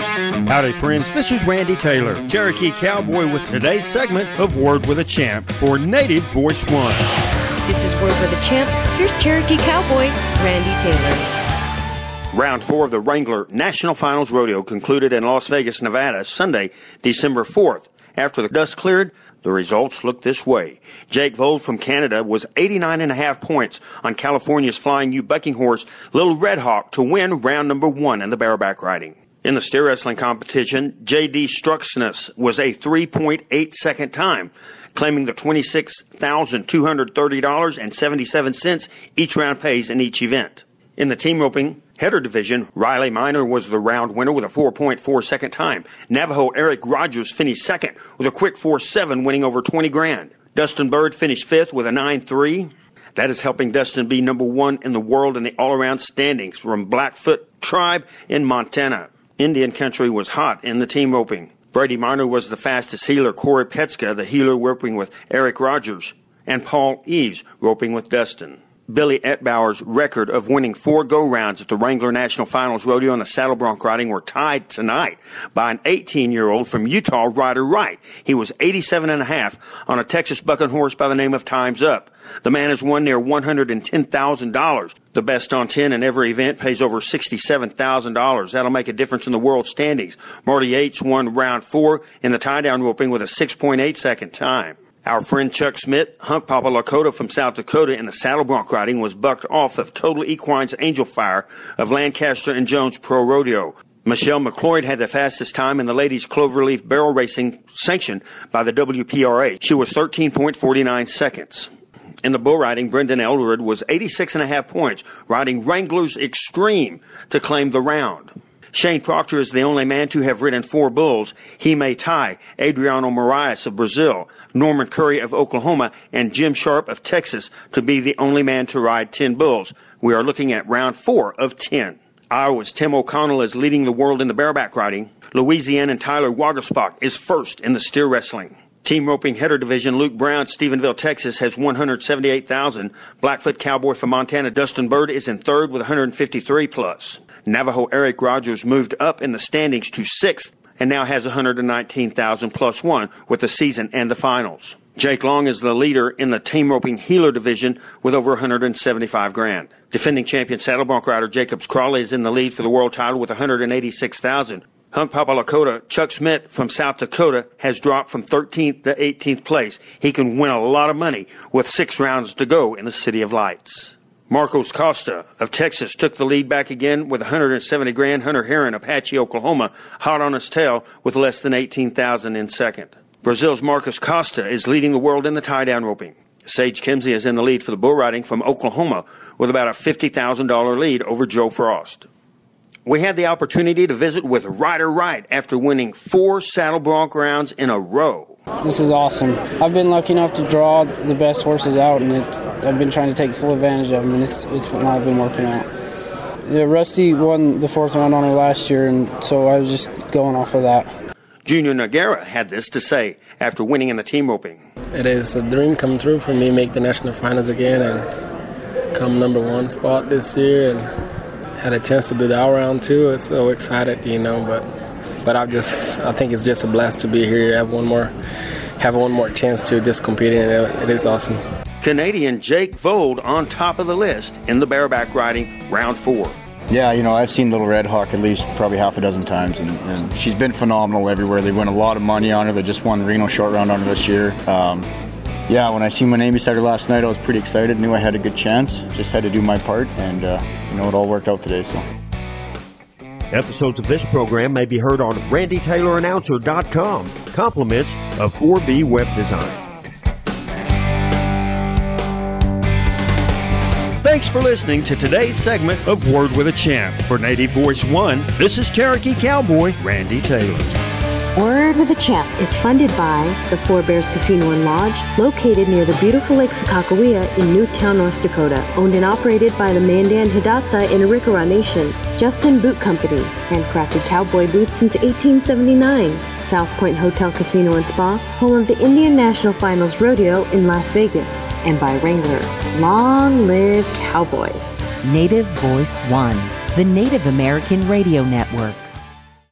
Howdy, friends. This is Randy Taylor, Cherokee Cowboy, with today's segment of Word with a Champ for Native Voice One. This is Word with a Champ. Here's Cherokee Cowboy, Randy Taylor. Round 4 of the Wrangler National Finals Rodeo concluded in Las Vegas, Nevada, Sunday, December 4th. After the dust cleared, the results looked this way. Jake Vold from Canada was 89.5 points on California's Flying U bucking horse, Little Red Hawk, to win round number 1 in the bareback riding. In the steer wrestling competition, J.D. Struxness was a 3.8 second time, claiming the $26,230.77 each round pays in each event. In the team roping header division, Riley Minor was the round winner with a 4.4 second time. Navajo Eric Rogers finished second with a quick 4.7, winning over $20,000. Dustin Bird finished fifth with a 9.3. That is helping Dustin be number 1 in the world in the all-around standings from Blackfoot Tribe in Montana. Indian country was hot in the team roping. Brady Minor was the fastest heeler. Corey Petska, the heeler, roping with Eric Rogers, and Paul Eves roping with Dustin. Billy Etbauer's record of winning 4 go-rounds at the Wrangler National Finals Rodeo in the saddle bronc riding were tied tonight by an 18-year-old from Utah, Ryder Wright. He was 87.5 on a Texas bucking horse by the name of Time's Up. The man has won near $110,000. The best on 10 in every event pays over $67,000. That'll make a difference in the world standings. Marty Yates won round 4 in the tie-down roping with a 6.8 second time. Our friend Chuck Smith, Hunk Papa Lakota from South Dakota in the saddle bronc riding, was bucked off of Total Equine's Angel Fire of Lancaster and Jones Pro Rodeo. Michelle McLeod had the fastest time in the ladies' cloverleaf barrel racing sanctioned by the WPRA. She was 13.49 seconds. In the bull riding, Brendan Eldred was 86.5 points, riding Wrangler's Extreme to claim the round. Shane Proctor is the only man to have ridden 4 bulls. He may tie Adriano Moraes of Brazil, Norman Curry of Oklahoma, and Jim Sharp of Texas to be the only man to ride 10 bulls. We are looking at round 4 of 10. Iowa's Tim O'Connell is leading the world in the bareback riding. Louisiana and Tyler Wagersbach is first in the steer wrestling. Team roping header division, Luke Brown, Stephenville, Texas, has $178,000. Blackfoot Cowboy from Montana, Dustin Bird, is in third with $153 plus. Navajo Eric Rogers moved up in the standings to 6th and now has $119,000 plus 1 with the season and the finals. Jake Long is the leader in the team roping heeler division with over $175,000. Defending champion saddle bronc rider Jacobs Crawley is in the lead for the world title with $186,000. Hunk Papa Lakota Chuck Smith from South Dakota has dropped from 13th to 18th place. He can win a lot of money with 6 rounds to go in the City of Lights. Marcos Costa of Texas took the lead back again with $170,000. Hunter Heron of Apache, Oklahoma, hot on his tail with less than $18,000 in second. Brazil's Marcos Costa is leading the world in the tie-down roping. Sage Kimsey is in the lead for the bull riding from Oklahoma with about a $50,000 lead over Joe Frost. We had the opportunity to visit with Ryder Wright after winning 4 saddle bronc rounds in a row. This is awesome. I've been lucky enough to draw the best horses out, and I've been trying to take full advantage of them, and it's what I've been working out. Yeah, Rusty won the 4th round on her last year, and so I was just going off of that. Junior Noguera had this to say after winning in the team roping. It is a dream come true for me, make the national finals again and come number 1 spot this year, and had a chance to do the all-round too. I'm so excited, but I think it's just a blast to be here. Have one more chance to just compete in it. It is awesome. Canadian Jake Vold on top of the list in the bareback riding round 4. Yeah, I've seen Little Red Hawk at least probably half a dozen times, and she's been phenomenal everywhere. They win a lot of money on her. They just won Reno short round on her this year. When I seen my name beside her last night, I was pretty excited. Knew I had a good chance. Just had to do my part, and it all worked out today. So. Episodes of this program may be heard on RandyTaylorAnnouncer.com. Compliments of 4B Web Design. Thanks for listening to today's segment of Word with a Champ. For Native Voice One, this is Cherokee Cowboy Randy Taylor. Word with a Champ is funded by the Four Bears Casino and Lodge, located near the beautiful Lake Sakakawea in Newtown, North Dakota. Owned and operated by the Mandan Hidatsa in Arikara Nation. Justin Boot Company, handcrafted cowboy boots since 1879. South Point Hotel Casino and Spa, home of the Indian National Finals Rodeo in Las Vegas. And by Wrangler. Long live Cowboys. Native Voice One, the Native American Radio Network.